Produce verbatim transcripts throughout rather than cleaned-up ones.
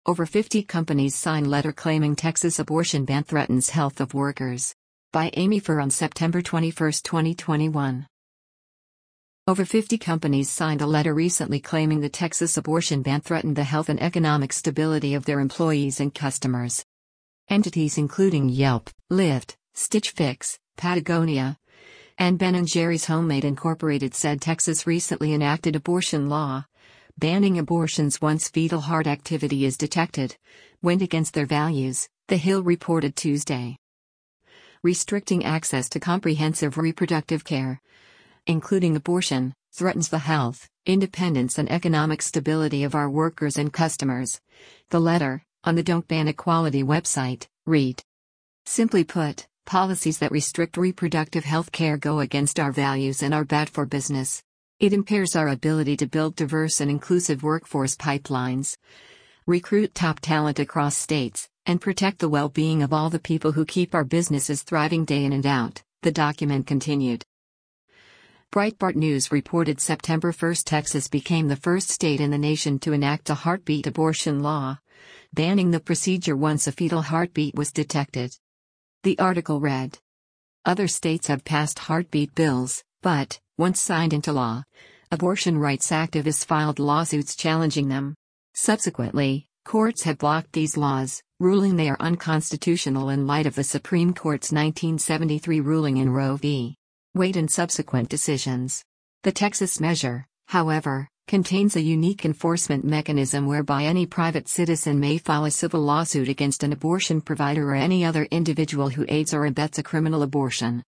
Over fifty companies sign letter claiming Texas abortion ban threatens health of workers. By Amy Furr on September twenty-first, twenty twenty-one. Over fifty companies signed a letter recently claiming the Texas abortion ban threatened the health and economic stability of their employees and customers. Entities including Yelp, Lyft, Stitch Fix, Patagonia, and Ben and Jerry's Homemade Incorporated said Texas recently enacted abortion law, banning abortions once fetal heart activity is detected, went against their values, The Hill reported Tuesday. Restricting access to comprehensive reproductive care, including abortion, threatens the health, independence and economic stability of our workers and customers. The letter, on the Don't Ban Equality website, read. Simply put, policies that restrict reproductive health care go against our values and are bad for business. It impairs our ability to build diverse and inclusive workforce pipelines, recruit top talent across states, and protect the well-being of all the people who keep our businesses thriving day in and out, the document continued. Breitbart News reported September first Texas became the first state in the nation to enact a heartbeat abortion law, banning the procedure once a fetal heartbeat was detected. The article read. Other states have passed heartbeat bills, but, once signed into law, abortion rights activists filed lawsuits challenging them. Subsequently, courts have blocked these laws, ruling they are unconstitutional in light of the Supreme Court's nineteen seventy-three ruling in Roe v. Wade and subsequent decisions. The Texas measure, however, contains a unique enforcement mechanism whereby any private citizen may file a civil lawsuit against an abortion provider or any other individual who aids or abets a criminal abortion.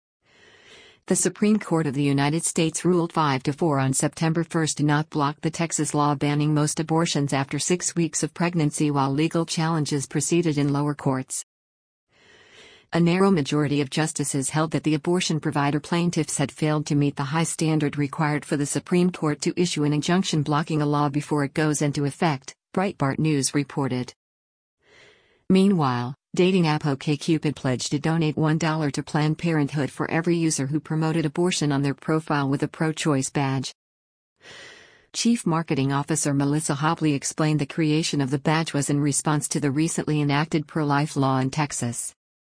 The Supreme Court of the United States ruled five to four on September first to not block the Texas law banning most abortions after six weeks of pregnancy while legal challenges proceeded in lower courts. A narrow majority of justices held that the abortion provider plaintiffs had failed to meet the high standard required for the Supreme Court to issue an injunction blocking a law before it goes into effect, Breitbart News reported. Meanwhile, dating app OkCupid pledged to donate one dollar to Planned Parenthood for every user who promoted abortion on their profile with a pro-choice badge. Chief Marketing Officer Melissa Hopley explained the creation of the badge was in response to the recently enacted pro-life law in Texas.